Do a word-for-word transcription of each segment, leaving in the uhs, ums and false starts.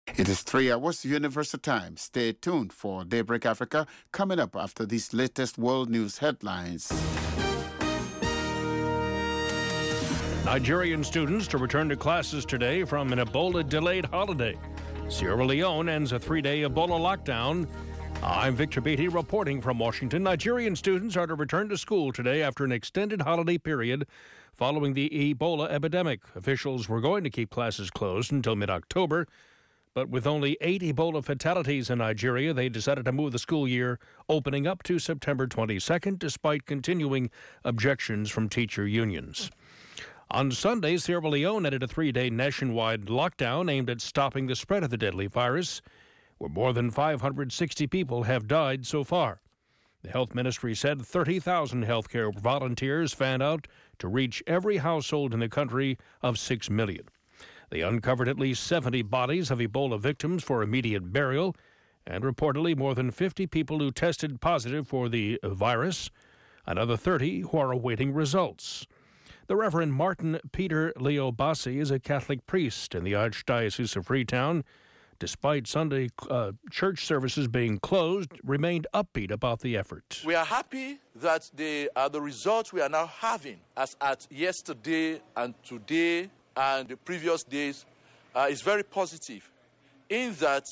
It is three hours Universal Time. Stay tuned for Daybreak Africa coming up after these latest world news headlines. Nigerian students to return to classes today from an Ebola-delayed holiday. Sierra Leone ends a three-day Ebola lockdown. I'm Victor Beatty reporting from Washington. Nigerian students are to return to school today after an extended holiday period following the Ebola epidemic. Officials were going to keep classes closed until mid-October, but with only eight Ebola fatalities in Nigeria, they decided to move the school year opening up to September twenty-second, despite continuing objections from teacher unions. On Sunday, Sierra Leone ended a three-day nationwide lockdown aimed at stopping the spread of the deadly virus, where more than five hundred sixty people have died so far. The health ministry said thirty thousand healthcare volunteers fanned out to reach every household in the country of six million. They uncovered at least seventy bodies of Ebola victims for immediate burial, and reportedly more than fifty people who tested positive for the virus, another thirty who are awaiting results. The Reverend Martin Peter Leo Bassi is a Catholic priest in the Archdiocese of Freetown. Despite Sunday uh, church services being closed, remained upbeat about the effort. We are happy that the, uh, the results we are now having as at yesterday and today and the previous days uh, is very positive, in that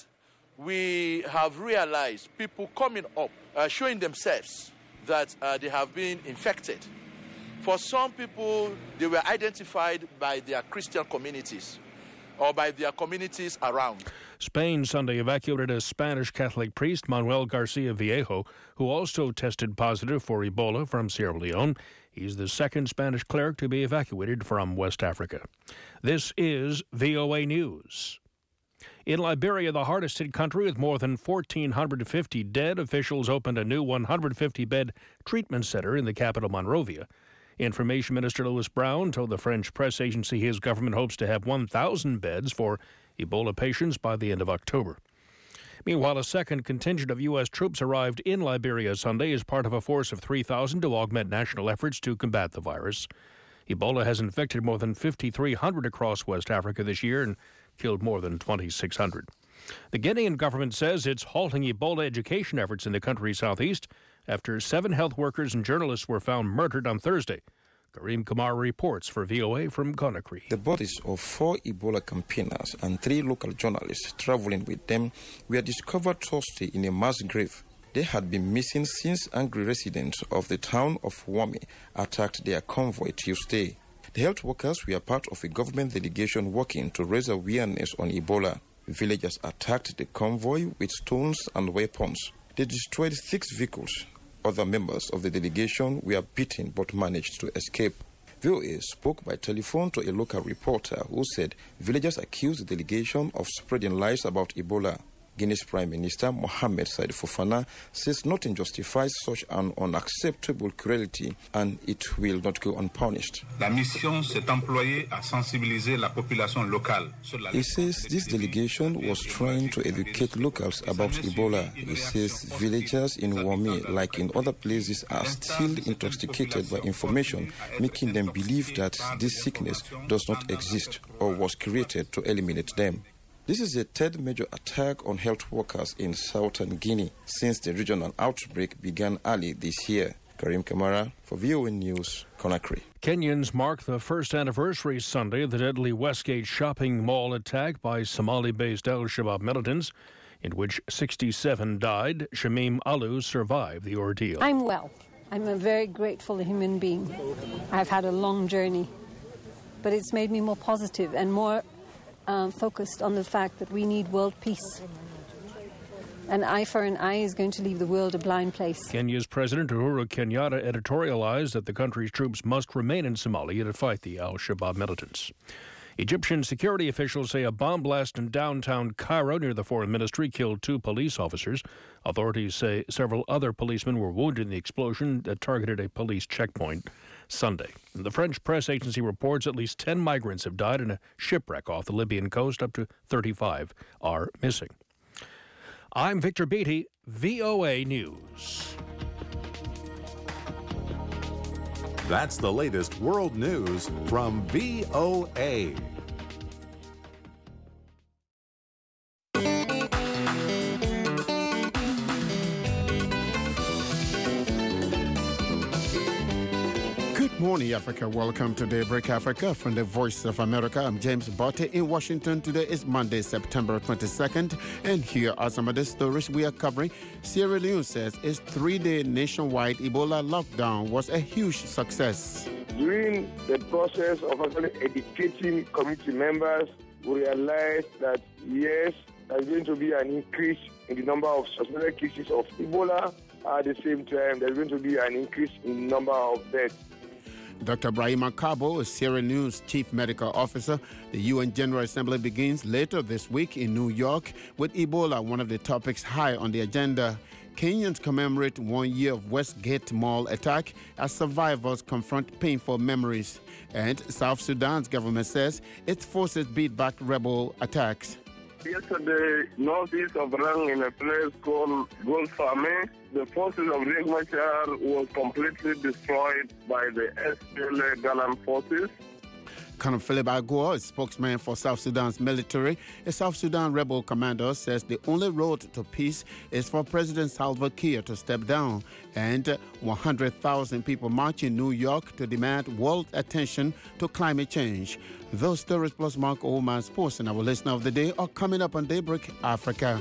we have realized people coming up, uh, showing themselves that uh, they have been infected. For some people, they were identified by their Christian communities or by their communities around. Spain Sunday evacuated a Spanish Catholic priest, Manuel Garcia Viejo, who also tested positive for Ebola from Sierra Leone. He's the second Spanish cleric to be evacuated from West Africa. This is V O A News. In Liberia, the hardest hit country with more than one thousand four hundred fifty dead, officials opened a new one hundred fifty bed treatment center in the capital, Monrovia. Information Minister Louis Brown told the French press agency his government hopes to have one thousand beds for Ebola patients by the end of October. Meanwhile, a second contingent of U S troops arrived in Liberia Sunday as part of a force of three thousand to augment national efforts to combat the virus. Ebola has infected more than five thousand three hundred across West Africa this year and killed more than two thousand six hundred. The Guinean government says it's halting Ebola education efforts in the country's southeast after seven health workers and journalists were found murdered on Thursday. Karim Kamar reports for V O A from Conakry. The bodies of four Ebola campaigners and three local journalists traveling with them were discovered Thursday in a mass grave. They had been missing since angry residents of the town of Wami attacked their convoy Tuesday. The health workers were part of a government delegation working to raise awareness on Ebola. Villagers attacked the convoy with stones and weapons. They destroyed six vehicles. Other members of the delegation were beaten but managed to escape. V O A spoke by telephone to a local reporter who said villagers accused the delegation of spreading lies about Ebola. Guinea's Prime Minister Mohamed Said Fofana says nothing justifies such an unacceptable cruelty and it will not go unpunished. La mission s'est employée à sensibiliser la population locale. He says this delegation was trying to educate locals about Ebola. He says villagers in Wami, like in other places, are still intoxicated by information, making them believe that this sickness does not exist or was created to eliminate them. This is the third major attack on health workers in southern Guinea since the regional outbreak began early this year. Karim Kamara for V O A News, Conakry. Kenyans mark the first anniversary Sunday of the deadly Westgate shopping mall attack by Somali-based al-Shabaab militants, in which sixty-seven died. Shamim Alu survived the ordeal. I'm well. I'm a very grateful human being. I've had a long journey, but it's made me more positive and more Um, focused on the fact that we need world peace. An eye for an eye is going to leave the world a blind place. Kenya's President Uhuru Kenyatta editorialized that the country's troops must remain in Somalia to fight the al-Shabaab militants. Egyptian security officials say a bomb blast in downtown Cairo near the foreign ministry killed two police officers. Authorities say several other policemen were wounded in the explosion that targeted a police checkpoint Sunday. The French press agency reports at least ten migrants have died in a shipwreck off the Libyan coast. Up to thirty-five are missing. I'm Victor Beatty, V O A News. That's the latest world news from V O A. morning, Africa. Welcome to Daybreak Africa from the Voice of America. I'm James Botte in Washington. Today is Monday, September twenty-second, and here are some of the stories we are covering. Sierra Leone says its three-day nationwide Ebola lockdown was a huge success. During the process of actually educating community members, we realized that, yes, there's going to be an increase in the number of suspected cases of Ebola. At the same time, there's going to be an increase in the number of deaths. Doctor Brahima Kabo is Sierra Leone's chief medical officer. The U N General Assembly begins later this week in New York, with Ebola one of the topics high on the agenda. Kenyans commemorate one year of Westgate Mall attack as survivors confront painful memories. And South Sudan's government says its forces beat back rebel attacks. Yesterday, northeast of Rang, in a place called Golfame, the forces of Riek Machar was completely destroyed by the S P L A Galan forces. Colonel Philip Agua, a spokesman for South Sudan's military, a South Sudan rebel commander, says the only road to peace is for President Salva Kiir to step down. And one hundred thousand people march in New York to demand world attention to climate change. Those stories plus Mark Oman Sports and our listener of the day are coming up on Daybreak Africa.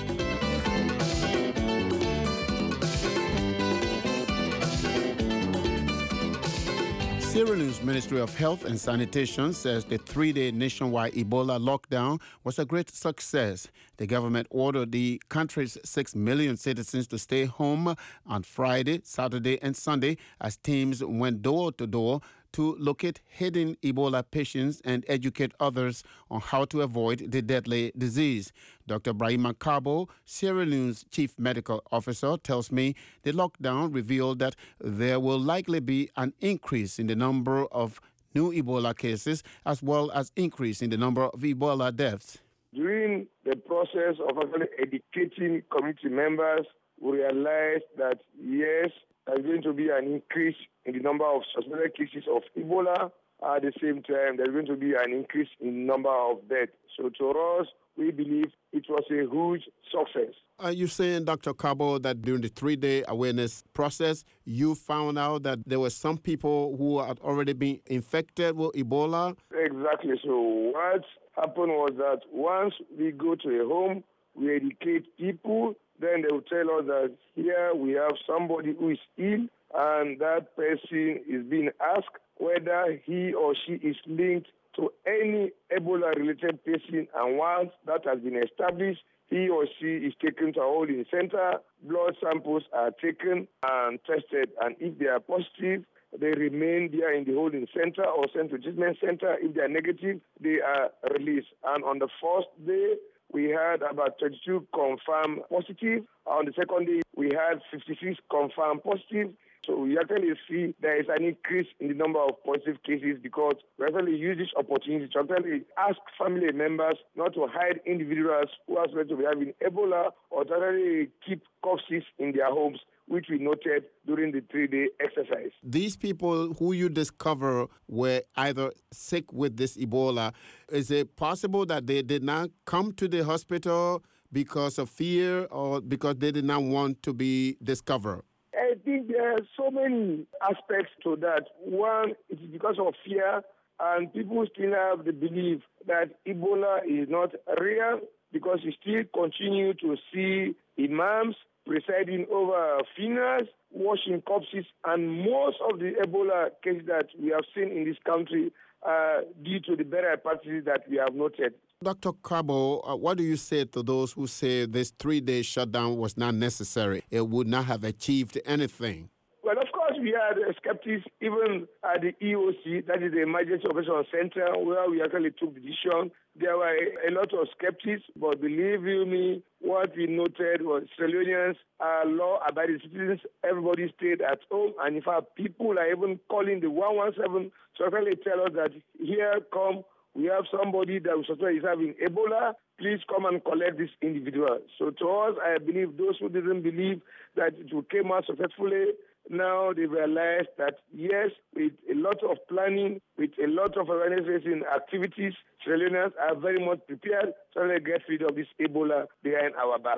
Sierra Leone's Ministry of Health and Sanitation says the three-day nationwide Ebola lockdown was a great success. The government ordered the country's six million citizens to stay home on Friday, Saturday, and Sunday as teams went door to door to locate hidden Ebola patients and educate others on how to avoid the deadly disease. Doctor Brahima Kabo, Sierra Leone's chief medical officer, tells me the lockdown revealed that there will likely be an increase in the number of new Ebola cases as well as increase in the number of Ebola deaths. During the process of actually educating community members, we realized that, yes, there's going to be an increase in the number of suspected cases of Ebola. At the same time, there's going to be an increase in the number of deaths. So to us, we believe it was a huge success. Are you saying, Doctor Kabo, that during the three-day awareness process, you found out that there were some people who had already been infected with Ebola? Exactly. So what happened was that once we go to a home, we educate people, then they will tell us that here we have somebody who is ill, and that person is being asked whether he or she is linked to any Ebola-related person, and once that has been established, he or she is taken to a holding center, blood samples are taken and tested, and if they are positive, they remain there in the holding center or sent to treatment center. If they are negative, they are released. And on the first day, we had about thirty-two confirmed positive. On the second day, we had fifty-six confirmed positive. So we actually see there is an increase in the number of positive cases because we actually use this opportunity to actually ask family members not to hide individuals who are said to be having Ebola or to actually keep corpses in their homes, which we noted during the three-day exercise. These people who you discover were either sick with this Ebola, is it possible that they did not come to the hospital because of fear or because they did not want to be discovered? I think there are so many aspects to that. One, it's because of fear, and people still have the belief that Ebola is not real because you still continue to see imams presiding over funerals, washing corpses, and most of the Ebola cases that we have seen in this country are due to the burial practices that we have noted. Doctor Kabo, uh, what do you say to those who say this three-day shutdown was not necessary? It would not have achieved anything. Well, of course, we had skeptics even at the E O C, that is the Emergency Operations Center, where we actually took the decision. There were a lot of skeptics, but believe you me, what we noted was Sierra Leoneans are law-abiding citizens. Everybody stayed at home, and in fact, people are even calling the one one seven to actually tell us that here come, we have somebody that we suspect is having Ebola. Please come and collect this individual. So to us, I believe those who didn't believe that it would come out successfully, now they realize that, yes, with a lot of planning, with a lot of awareness-raising activities, Sierra Leoneans are very much prepared to get rid of this Ebola behind our backs.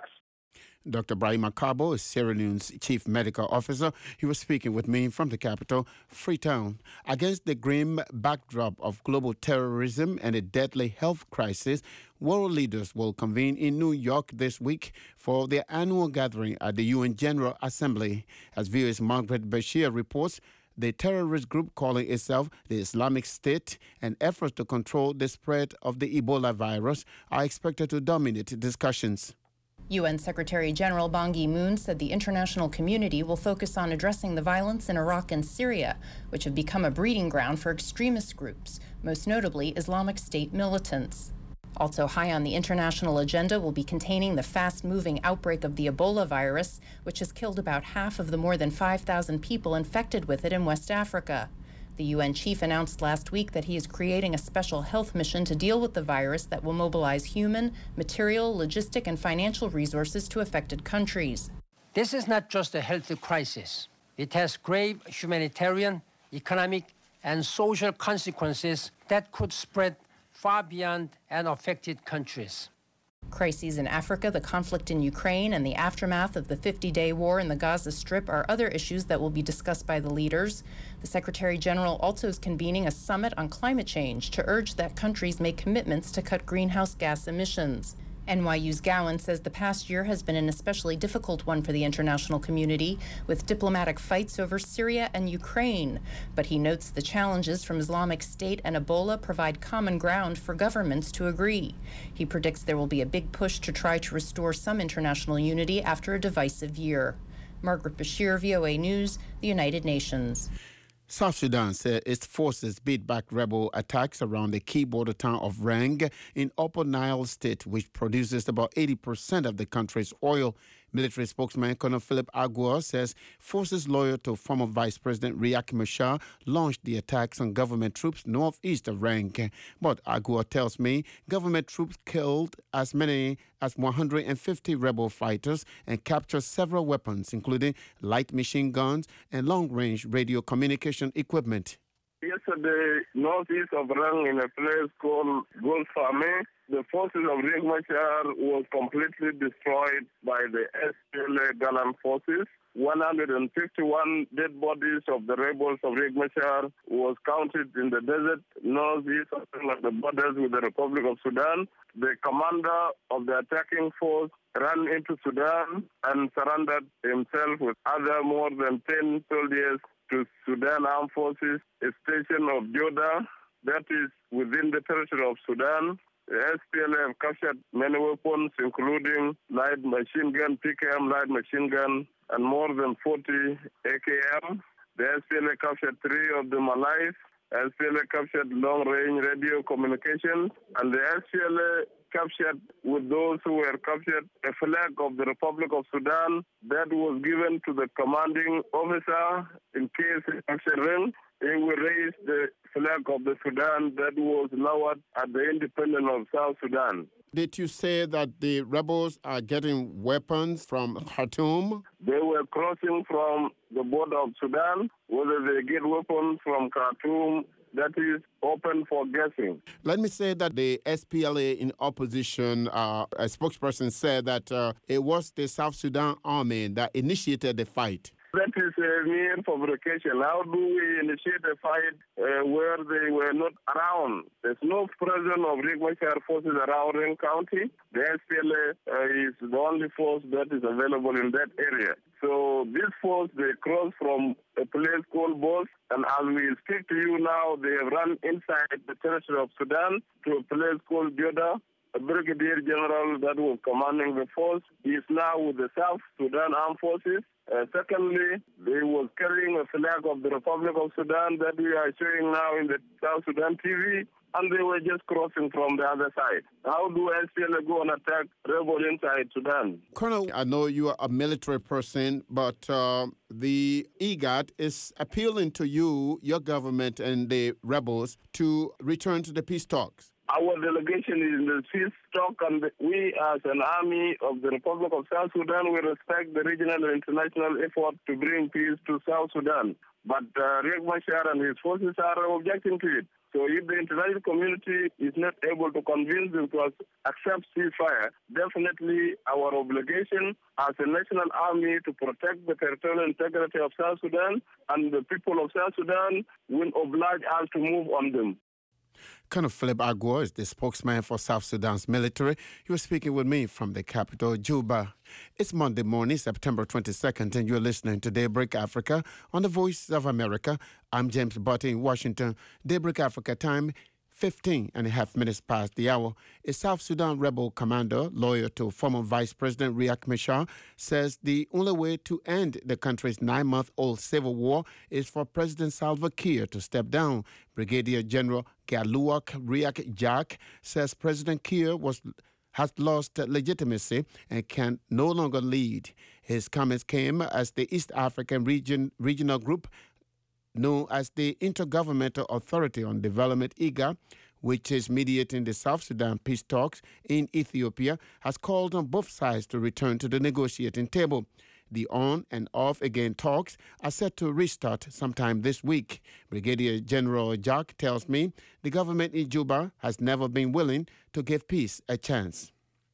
Doctor Brahim Akabo is Sierra Leone's chief medical officer. He was speaking with me from the capital, Freetown. Against the grim backdrop of global terrorism and a deadly health crisis, world leaders will convene in New York this week for their annual gathering at the U N General Assembly. As V O A's Margaret Bashir reports, the terrorist group calling itself the Islamic State and efforts to control the spread of the Ebola virus are expected to dominate discussions. U N Secretary General Ban Ki-moon said the international community will focus on addressing the violence in Iraq and Syria, which have become a breeding ground for extremist groups, most notably Islamic State militants. Also high on the international agenda will be containing the fast-moving outbreak of the Ebola virus, which has killed about half of the more than five thousand people infected with it in West Africa. The U N chief announced last week that he is creating a special health mission to deal with the virus that will mobilize human, material, logistic, and financial resources to affected countries. This is not just a health crisis. It has grave humanitarian, economic, and social consequences that could spread far beyond unaffected countries. Crises in Africa, the conflict in Ukraine, and the aftermath of the fifty-day war in the Gaza Strip are other issues that will be discussed by the leaders. The Secretary General also is convening a summit on climate change to urge that countries make commitments to cut greenhouse gas emissions. N Y U's Gowan says the past year has been an especially difficult one for the international community, with diplomatic fights over Syria and Ukraine. But he notes the challenges from Islamic State and Ebola provide common ground for governments to agree. He predicts there will be a big push to try to restore some international unity after a divisive year. Margaret Bashir, V O A News, the United Nations. South Sudan said its forces beat back rebel attacks around the key border town of Rang in Upper Nile State, which produces about eighty percent of the country's oil. Military spokesman Colonel Philip Aguiar says forces loyal to former Vice President Riek Machar launched the attacks on government troops northeast of Rang. But Aguiar tells me government troops killed as many as one hundred fifty rebel fighters and captured several weapons, including light machine guns and long-range radio communication equipment. Yesterday, northeast of Rang, in a place called Golfame, the forces of Riek Machar was completely destroyed by the S P L A Galan forces. one hundred fifty-one dead bodies of the rebels of Riek Machar was counted in the desert northeast of the borders with the Republic of Sudan. The commander of the attacking force ran into Sudan and surrendered himself with other more than ten soldiers to Sudan Armed Forces, a station of Joda, that is within the territory of Sudan. The S P L A have captured many weapons, including light machine gun, P K M light machine gun, and more than forty A K M. The S P L A captured three of them alive. S P L A captured long-range radio communications, and the S P L A captured, with those who were captured, a flag of the Republic of Sudan that was given to the commanding officer in case he captured them. He will raise the flag of the Sudan that was lowered at the independence of South Sudan. Did you say that the rebels are getting weapons from Khartoum? They were crossing from the border of Sudan. Whether they get weapons from Khartoum, that is open for guessing. Let me say that the S P L A in opposition, uh, a spokesperson said that uh, it was the South Sudan army that initiated the fight. That is a mere fabrication. How do we initiate a fight uh, where they were not around? There's no presence of Riek Machar forces around Rang County. The S P L A uh, is the only force that is available in that area. So this force, they crossed from a place called Bos, and as we speak to you now, they have run inside the territory of Sudan to a place called Joda. A brigadier general that was commanding the force, he is now with the South Sudan Armed Forces. Uh, secondly, they was carrying a flag of the Republic of Sudan that we are showing now in the South Sudan T V, and they were just crossing from the other side. How do S P L A go and attack rebels inside Sudan? Colonel, I know you are a military person, but uh, the I G A D is appealing to you, your government, and the rebels to return to the peace talks. Our delegation is in the peace talk, and we as an army of the Republic of South Sudan, we respect the regional and international effort to bring peace to South Sudan. But uh, Riek Machar and his forces are objecting to it. So if the international community is not able to convince them to accept ceasefire, definitely our obligation as a national army to protect the territorial integrity of South Sudan and the people of South Sudan will oblige us to move on them. Colonel Philip Agwo is the spokesman for South Sudan's military. He was speaking with me from the capital, Juba. It's Monday morning, September twenty-second, and you're listening to Daybreak Africa on the Voice of America. I'm James Butty in Washington. Daybreak Africa time, fifteen and a half minutes past the hour. A South Sudan rebel commander, loyal to former Vice President Riek Machar, says the only way to end the country's nine-month-old civil war is for President Salva Kiir to step down. Brigadier General Galuak Riek Jack says President Kiir was has lost legitimacy and can no longer lead. His comments came as the East African region regional group known as the Intergovernmental Authority on Development, IGA, which is mediating the South Sudan peace talks in Ethiopia, has called on both sides to return to the negotiating table. The on and off again talks are set to restart sometime this week. Brigadier General Jack tells me the government in Juba has never been willing to give peace a chance.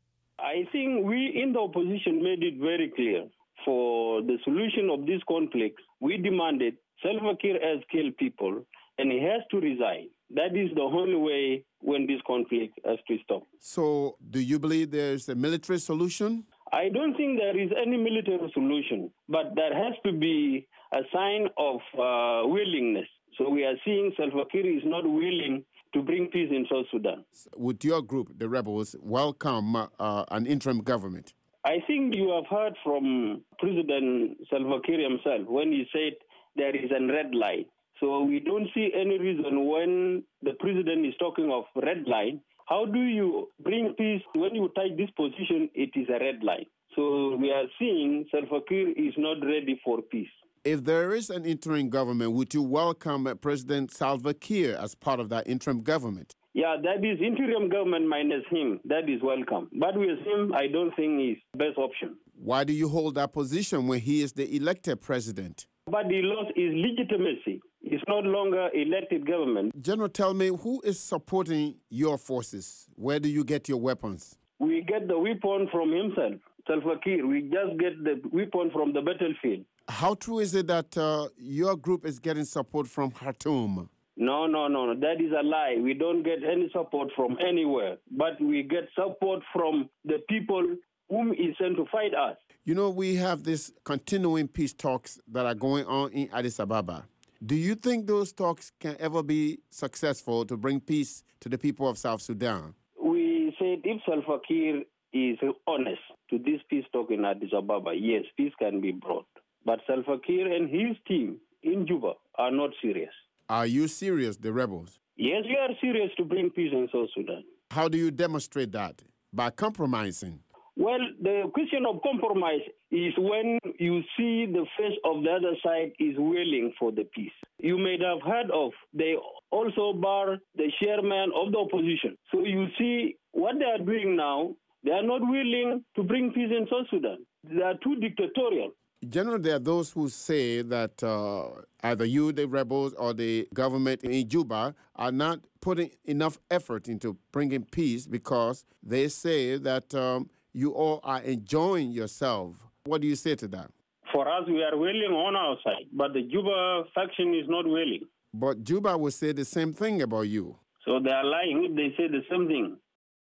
I think we in the opposition made it very clear. For the solution of this conflict, we demanded Salva Kiir has killed people and he has to resign. That is the only way when this conflict has to stop. So do you believe there's a military solution? I don't think there is any military solution, but there has to be a sign of uh, willingness. So we are seeing Salva Kiir is not willing to bring peace in South Sudan. Would your group, the rebels, welcome uh, an interim government? I think you have heard from President Salva Kiir himself when he said there is a red line. So we don't see any reason when the president is talking of red line. How do you bring peace when you take this position? It is a red line. So we are seeing Salva Kiir is not ready for peace. If there is an interim government, would you welcome President Salva Kiir as part of that interim government? Yeah, that is interim government minus him. That is welcome. But with him, I don't think is best option. Why do you hold that position when he is the elected president? But he lost his legitimacy. It's no longer elected government. General, tell me, who is supporting your forces? Where do you get your weapons? We get the weapon from himself, Salva Kiir. We just get the weapon from the battlefield. How true is it that uh, your group is getting support from Khartoum? No, no, no. That is a lie. We don't get any support from anywhere. But we get support from the people whom is sent to fight us. You know, we have this continuing peace talks that are going on in Addis Ababa. Do you think those talks can ever be successful to bring peace to the people of South Sudan? We said if Salva Kiir is honest to this peace talk in Addis Ababa, yes, peace can be brought. But Salva Kiir and his team in Juba are not serious. Are you serious, the rebels? Yes, we are serious to bring peace in South Sudan. How do you demonstrate that? By compromising? Well, the question of compromise is when you see the face of the other side is willing for the peace. You may have heard of, they also bar the chairman of the opposition. So you see what they are doing now, they are not willing to bring peace in South Sudan. They are too dictatorial. Generally, there are those who say that uh, either you, the rebels, or the government in Juba are not putting enough effort into bringing peace because they say that um, you all are enjoying yourself. What do you say to that? For us, we are willing on our side, but the Juba faction is not willing. But Juba will say the same thing about you. So they are lying if they say the same thing.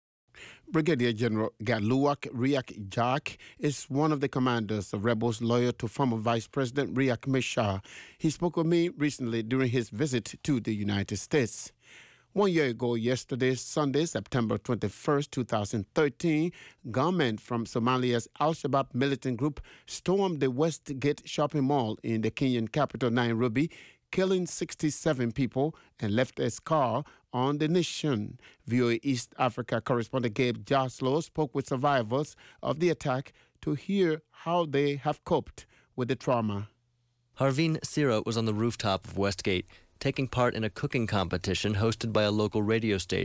Brigadier General Galuak Riek Jack is one of the commanders of rebels loyal to former Vice President Riek Machar. He spoke with me recently during his visit to the United States. One year ago yesterday, Sunday, September twenty-first, twenty thirteen, gunmen from Somalia's Al-Shabaab militant group stormed the Westgate shopping mall in the Kenyan capital, Nairobi, killing sixty-seven people and left a scar on the nation. V O A East Africa correspondent Gabe Jaslow spoke with survivors of the attack to hear how they have coped with the trauma. Harveen Sira was on the rooftop of Westgate, taking part in a cooking competition hosted by a local radio station.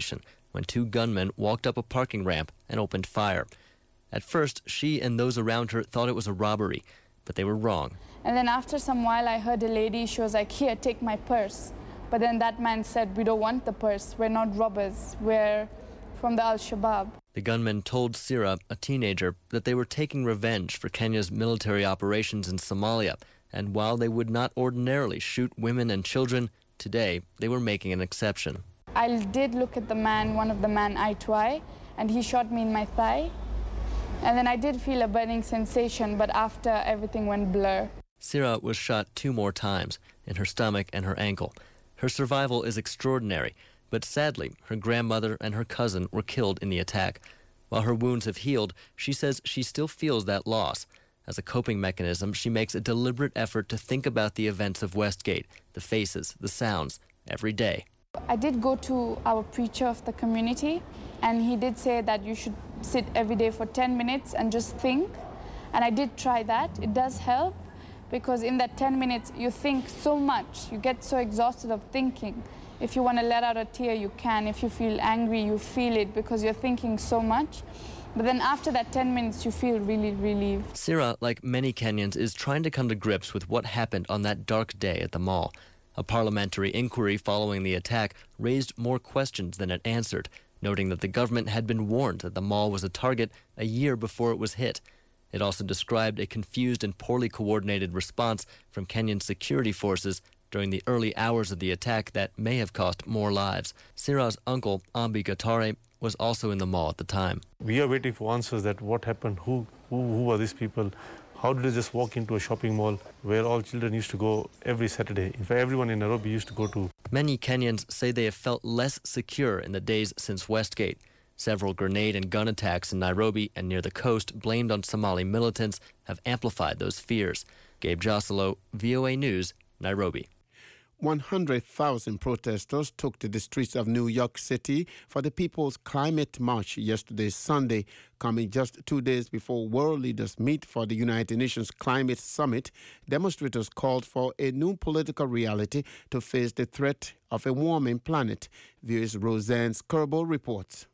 when two gunmen walked up a parking ramp and opened fire. At first, she and those around her thought it was a robbery, but they were wrong. And then after some while, I heard a lady, she was like, "Here, take my purse." But then that man said, "We don't want the purse. We're not robbers. We're from the Al-Shabaab." The gunmen told Sira, a teenager, that they were taking revenge for Kenya's military operations in Somalia. And while they would not ordinarily shoot women and children, today they were making an exception. I did look at the man, one of the men, eye to eye, and he shot me in my thigh. And then I did feel a burning sensation, but after everything went blur. Sira was shot two more times, in her stomach and her ankle. Her survival is extraordinary, but sadly, her grandmother and her cousin were killed in the attack. While her wounds have healed, she says she still feels that loss. As a coping mechanism, she makes a deliberate effort to think about the events of Westgate, the faces, the sounds, every day. I did go to our preacher of the community, and he did say that you should sit every day for ten minutes and just think. And I did try that. It does help, because in that ten minutes, you think so much. You get so exhausted of thinking. If you want to let out a tear, you can. If you feel angry, you feel it because you're thinking so much. But then after that ten minutes, you feel really relieved. Sira, like many Kenyans, is trying to come to grips with what happened on that dark day at the mall. A parliamentary inquiry following the attack raised more questions than it answered, noting that the government had been warned that the mall was a target a year before it was hit. It also described a confused and poorly coordinated response from Kenyan security forces during the early hours of the attack that may have cost more lives. Sira's uncle, Ambi Gatare, was also in the mall at the time. We are waiting for answers that what happened, who, who, who are these people, how did they just walk into a shopping mall where all children used to go every Saturday. In fact, everyone in Nairobi used to go to. Many Kenyans say they have felt less secure in the days since Westgate. Several grenade and gun attacks in Nairobi and near the coast blamed on Somali militants have amplified those fears. Gabe Joselo, V O A News, Nairobi. one hundred thousand protesters took to the streets of New York City for the People's Climate March yesterday, Sunday, coming just two days before world leaders meet for the United Nations Climate Summit. Demonstrators called for a new political reality to face the threat of a warming planet. V O A's Roseanne Skirbo reports.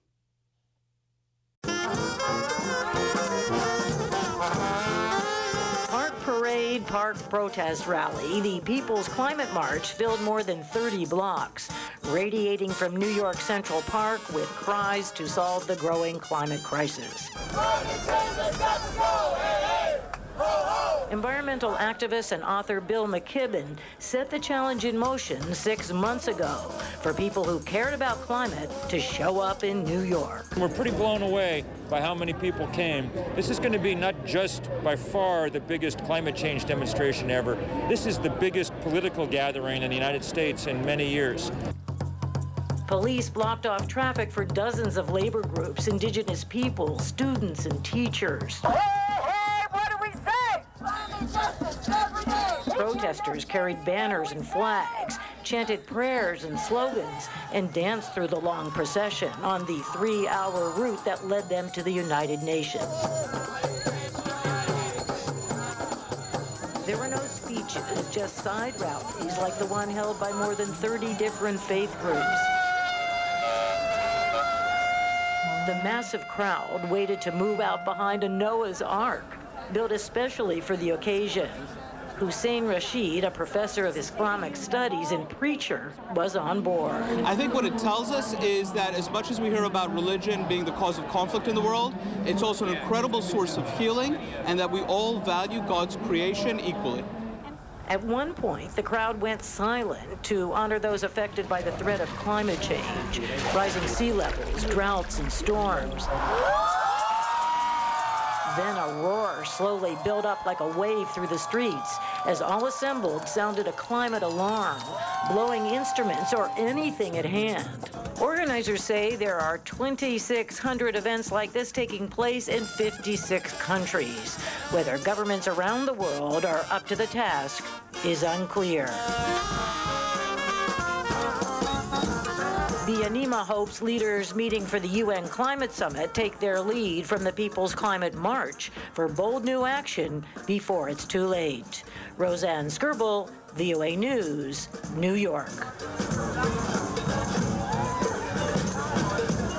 Parade Park protest rally, the People's Climate March filled more than thirty blocks, radiating from New York Central Park with cries to solve the growing climate crisis. Environmental activist and author Bill McKibben set the challenge in motion six months ago for people who cared about climate to show up in New York. We're pretty blown away by how many people came. This is going to be not just by far the biggest climate change demonstration ever. This is the biggest political gathering in the United States in many years. Police blocked off traffic for dozens of labor groups, indigenous people, students, and teachers. Protesters carried banners and flags, chanted prayers and slogans, and danced through the long procession on the three-hour route that led them to the United Nations. There were no speeches, just side rallies like the one held by more than thirty different faith groups. The massive crowd waited to move out behind a Noah's Ark, built especially for the occasion. Hussein Rashid, a professor of Islamic studies and preacher, was on board. I think what it tells us is that as much as we hear about religion being the cause of conflict in the world, it's also an incredible source of healing, and that we all value God's creation equally. At one point, the crowd went silent to honor those affected by the threat of climate change, rising sea levels, droughts, and storms. Then a roar slowly built up like a wave through the streets as all assembled sounded a climate alarm, blowing instruments or anything at hand. Organizers say there are twenty-six hundred events like this taking place in fifty-six countries. Whether governments around the world are up to the task is unclear. The Anima hopes leaders meeting for the U N Climate Summit take their lead from the People's Climate March for bold new action before it's too late. Roseanne Skirbo, V O A News, New York.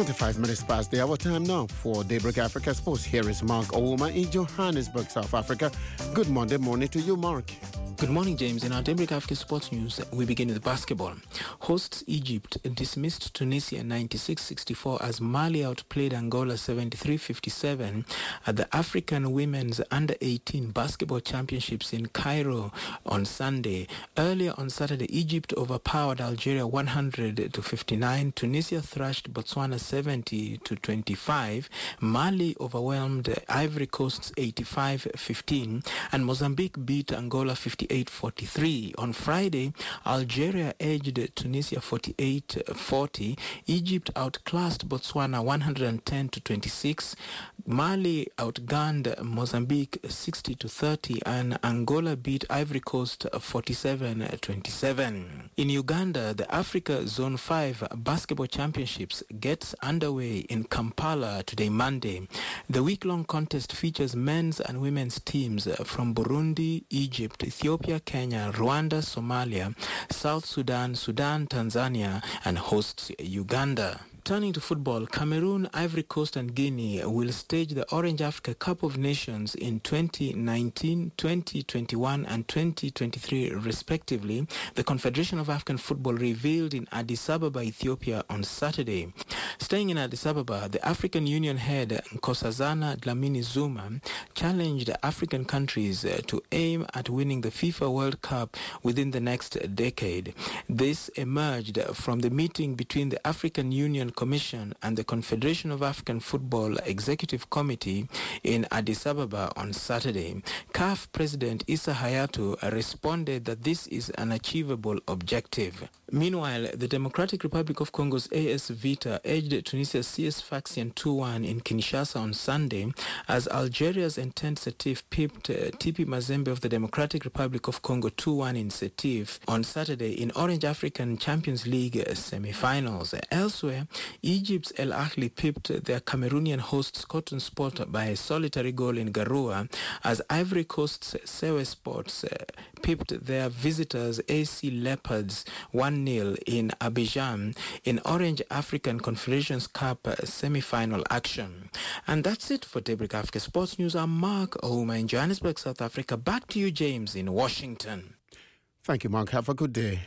twenty-five minutes past the hour time now for Daybreak Africa Sports. Here is Mark Ouma in Johannesburg, South Africa. Good Monday morning to you, Mark. Good morning, James. In our Daybreak Africa Sports News, we begin with basketball. Hosts Egypt dismissed Tunisia ninety-six sixty-four as Mali outplayed Angola seventy-three fifty-seven at the African Women's Under eighteen Basketball Championships in Cairo on Sunday. Earlier on Saturday, Egypt overpowered Algeria one hundred to fifty-nine. Tunisia thrashed Botswana seventy to twenty-five. Mali overwhelmed Ivory Coast eighty-five fifteen. And Mozambique beat Angola fifty-eight forty-three. On Friday, Algeria edged Tunisia forty-eight forty. Egypt outclassed Botswana one hundred ten to twenty-six. Mali outgunned Mozambique sixty to thirty, and Angola beat Ivory Coast forty-seven twenty-seven. In Uganda, the Africa Zone five Basketball Championships gets underway in Kampala today, Monday. The week-long contest features men's and women's teams from Burundi, Egypt, Ethiopia, Kenya, Rwanda, Somalia, South Sudan, Sudan, Tanzania, and hosts Uganda. Turning to football, Cameroon, Ivory Coast and Guinea will stage the Orange Africa Cup of Nations in twenty nineteen, twenty twenty-one and twenty twenty-three respectively, the Confederation of African Football revealed in Addis Ababa, Ethiopia on Saturday. Staying in Addis Ababa, the African Union head Nkosazana Dlamini Zuma challenged African countries to aim at winning the FIFA World Cup within the next decade. This emerged from the meeting between the African Union Commission and the Confederation of African Football Executive Committee in Addis Ababa on Saturday. C A F President Issa Hayatou responded that this is an achievable objective. Meanwhile, the Democratic Republic of Congo's A S Vita edged Tunisia's C S Sfaxien two one in Kinshasa on Sunday, as Algeria's Entente Setif pipped uh, T P Mazembe of the Democratic Republic of Congo two one in Setif on Saturday in Orange African Champions League semi-finals. Elsewhere, Egypt's El Ahly pipped their Cameroonian hosts Cotton Sport by a solitary goal in Garoua, as Ivory Coast's Sewe Sports uh, pipped their visitors A C Leopards one nil in Abidjan in Orange African Confederations Cup uh, semi-final action. And that's it for Daybreak Africa Sports News. I'm Mark Ouma in Johannesburg, South Africa. Back to you, James, in Washington. Thank you, Mark. Have a good day.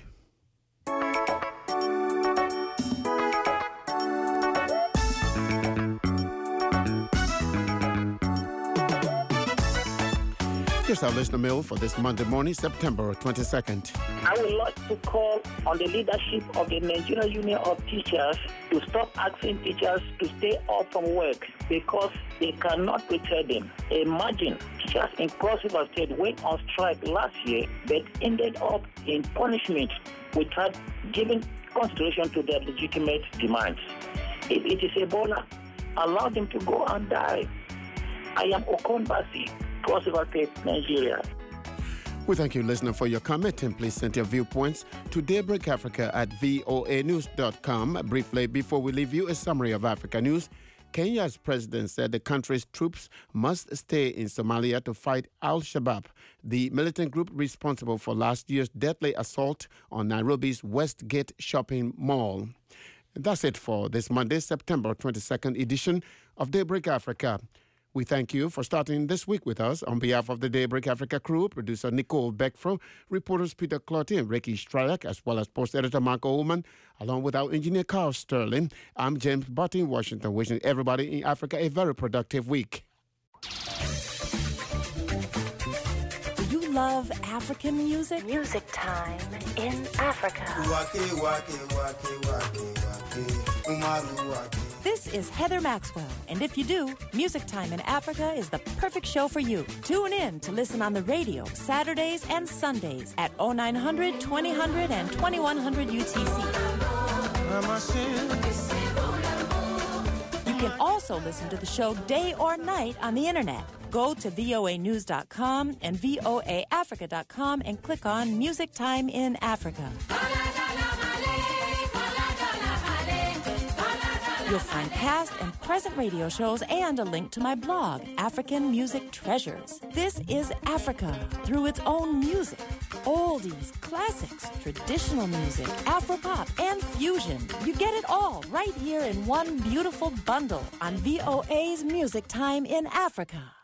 Here's our listener mail for this Monday morning, September twenty-second. I would like to call on the leadership of the Nigerian Union of Teachers to stop asking teachers to stay off from work because they cannot prepare them. Imagine teachers in Cross River State went on strike last year but ended up in punishment without giving consideration to their legitimate demands. If it is Ebola, allow them to go and die. I am Okon Basi, Cross River State, Nigeria. We thank you, listener, for your comment, and please send your viewpoints to Daybreak Africa at voa news dot com. Briefly, before we leave you, a summary of Africa news. Kenya's president said the country's troops must stay in Somalia to fight Al-Shabaab, the militant group responsible for last year's deadly assault on Nairobi's Westgate shopping mall. And that's it for this Monday, September twenty-second edition of Daybreak Africa. We thank you for starting this week with us. On behalf of the Daybreak Africa crew, producer Nicole Beckfro, reporters Peter Clotty and Ricky Stryak, as well as post editor Mark Ullman, along with our engineer Carl Sterling, I'm James Butt in Washington, wishing everybody in Africa a very productive week. Do you love African music? Music Time in Africa. This is Heather Maxwell, and if you do, Music Time in Africa is the perfect show for you. Tune in to listen on the radio Saturdays and Sundays at oh nine hundred, twenty hundred, and twenty-one hundred U T C. You can also listen to the show day or night on the internet. Go to voa news dot com and voa africa dot com and click on Music Time in Africa. You'll find past and present radio shows and a link to my blog, African Music Treasures. This is Africa through its own music. Oldies, classics, traditional music, Afropop, and fusion. You get it all right here in one beautiful bundle on V O A's Music Time in Africa.